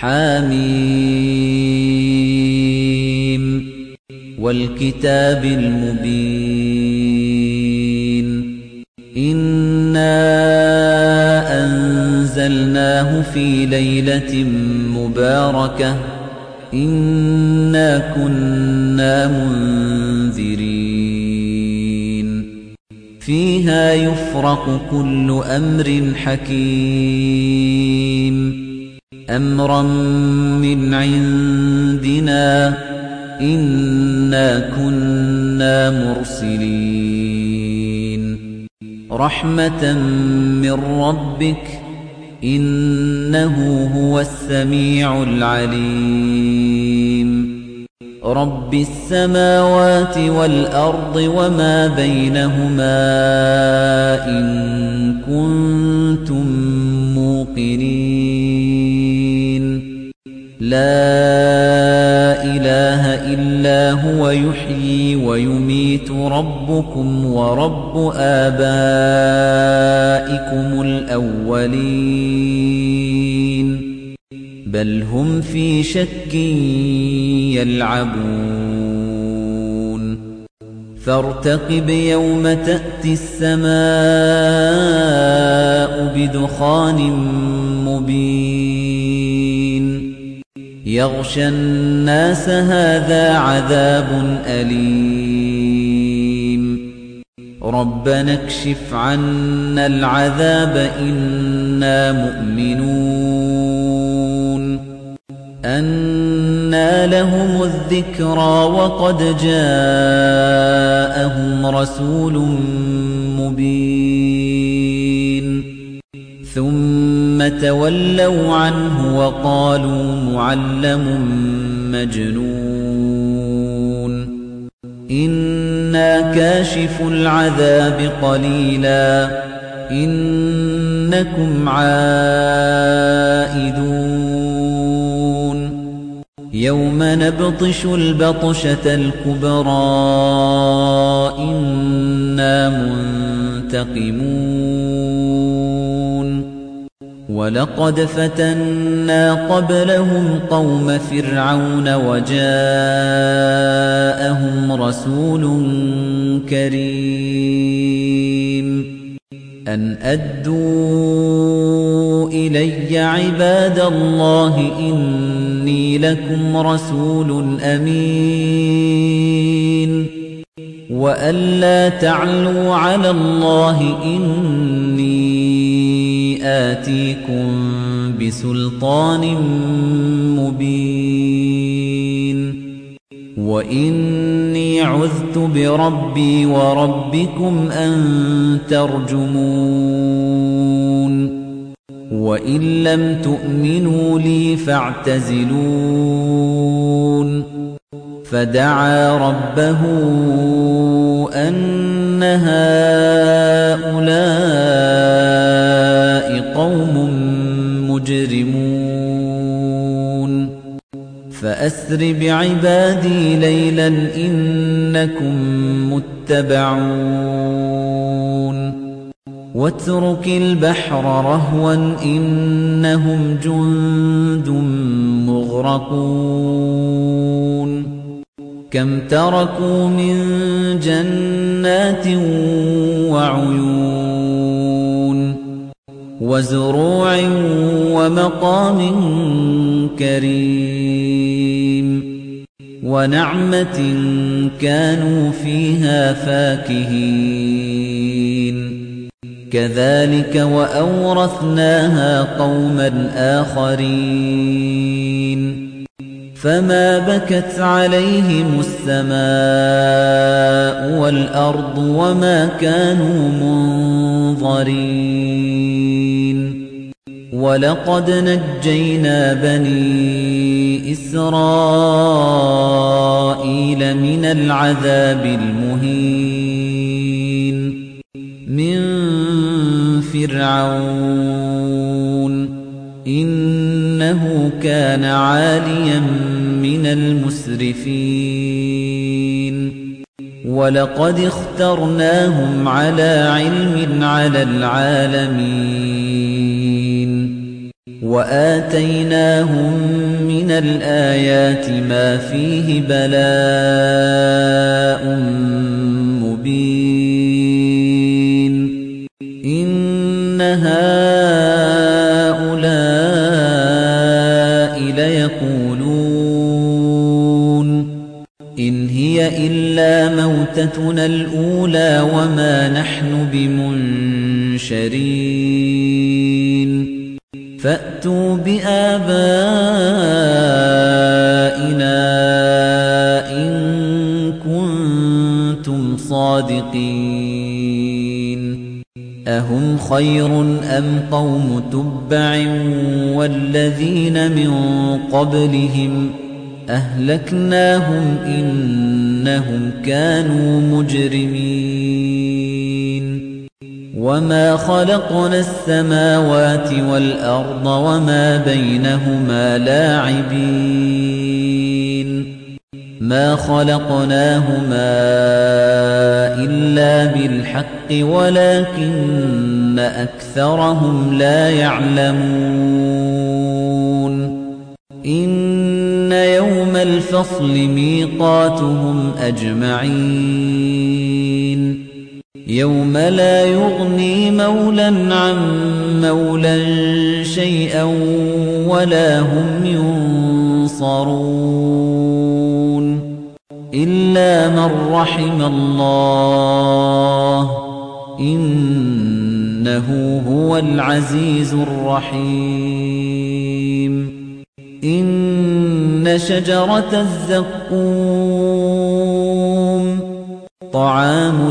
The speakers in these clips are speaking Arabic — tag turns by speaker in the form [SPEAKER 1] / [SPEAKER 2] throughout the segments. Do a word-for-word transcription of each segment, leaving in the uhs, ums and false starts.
[SPEAKER 1] حم والكتاب المبين إنا أنزلناه في ليلة مباركة إنا كنا منذرين فيها يفرق كل أمر حكيم أمرا من عندنا إنا كنا مرسلين رحمة من ربك إنه هو السميع العليم رب السماوات والأرض وما بينهما إن كنتم موقنين لا إله إلا هو يحيي ويميت ربكم ورب آبائكم الأولين بل هم في شك يلعبون فارتقب يوم تأتي السماء بدخان مبين يغشى الناس هذا عذاب أليم ربنا اكشف عنا العذاب إنا مؤمنون أنى لهم الذكرى وقد جاءهم رسول مبين ثم تولوا عنه وقالوا معلم مجنون إنا كاشف العذاب قليلا إنكم عائدون يوم نبطش البطشة الكبرى إنا منتقمون ولقد فتنا قبلهم قوم فرعون وجاءهم رسول كريم أن أدوا إلي عباد الله إني لكم رسول أمين وأن لا تعلوا على الله إني آتيكم بسلطان مبين وإني عذت بربي وربكم أن ترجمون وإن لم تؤمنوا لي فاعتزلون فدعا ربه أن هؤلاء قوم مجرمون فأسر بعبادي ليلا إنكم متبعون واترك البحر رهوا إنهم جند مغرقون كم تركوا من جنات وعيون وزروع ومقام كريم ونعمة كانوا فيها فاكهين كذلك وأورثناها قوما آخرين فما بكت عليهم السماء والأرض وما كانوا منظرين ولقد نجينا بني إسرائيل من العذاب المهين من فرعون إنه كان عاليا من المسرفين ولقد اخترناهم على علم على العالمين وآتيناهم من الآيات ما فيه بلاء مبين إن هؤلاء ليقولون إن هي إلا موتتنا الأولى وما نحن بمنشرين فأتوا بآبائنا إن كنتم صادقين أهم خير أم قوم تبع والذين من قبلهم أهلكناهم إنهم كانوا مجرمين وما خلقنا السماوات والأرض وما بينهما لاعبين ما خلقناهما إلا بالحق ولكن أكثرهم لا يعلمون إن يوم الفصل ميقاتهم أجمعين يوم لا يغني مولى عن مولى شيئا ولا هم ينصرون إلا من رحم الله إنه هو العزيز الرحيم إن شجرة الزقوم طعام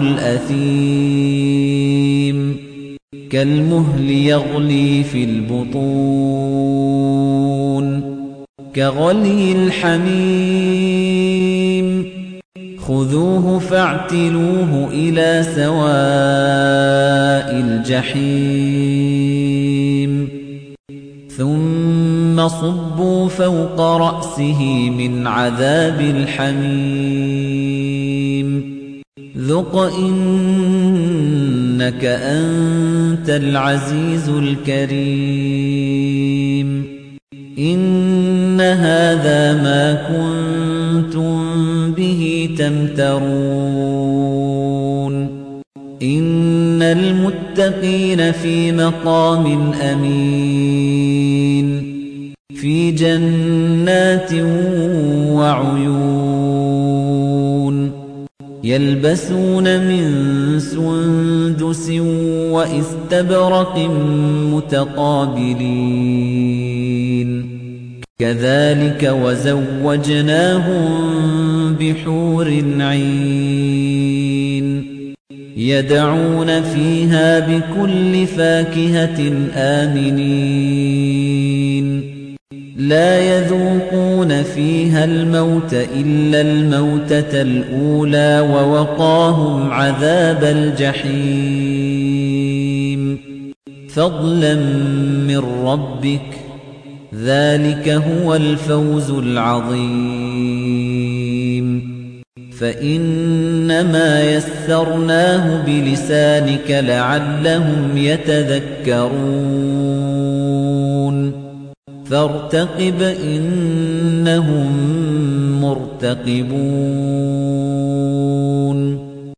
[SPEAKER 1] الأثيم كالمهل يغلي في البطون كغلي الحميم خذوه فاعتلوه إلى سواء الجحيم ثم صبوا فوق رأسه من عذاب الحميم ذق إنك أنت العزيز الكريم إن هذا ما كنتم به تمترون إن المتقين في مقام أمين في جنات وعيون يلبسون من سندس وإستبرق متقابلين كذلك وزوجناهم بحور عين يدعون فيها بكل فاكهة آمنين لا يذوقون فيها الموت إلا الموتة الأولى ووقاهم عذاب الجحيم فضلا من ربك ذلك هو الفوز العظيم فإنما يسرناه بلسانك لعلهم يتذكرون فارتقب إنهم مرتقبون